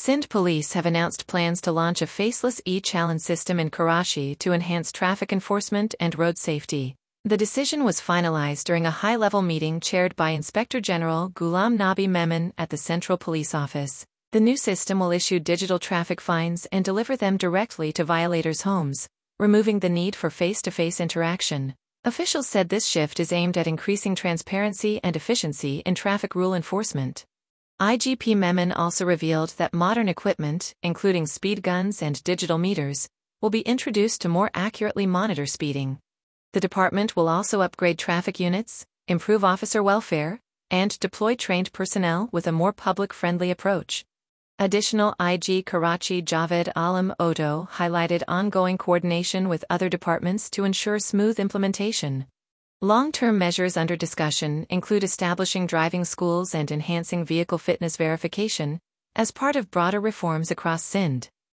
Sindh police have announced plans to launch a faceless e-challan system in Karachi to enhance traffic enforcement and road safety. The decision was finalized during a high-level meeting chaired by Inspector General Ghulam Nabi Memon at the Central Police Office. The new system will issue digital traffic fines and deliver them directly to violators' homes, removing the need for face-to-face interaction. Officials said this shift is aimed at increasing transparency and efficiency in traffic rule enforcement. IGP Memon also revealed that modern equipment, including speed guns and digital meters, will be introduced to more accurately monitor speeding. The department will also upgrade traffic units, improve officer welfare, and deploy trained personnel with a more public-friendly approach. Additional IG Karachi Javed Alam Odo highlighted ongoing coordination with other departments to ensure smooth implementation. Long-term measures under discussion include establishing driving schools and enhancing vehicle fitness verification as part of broader reforms across Sindh.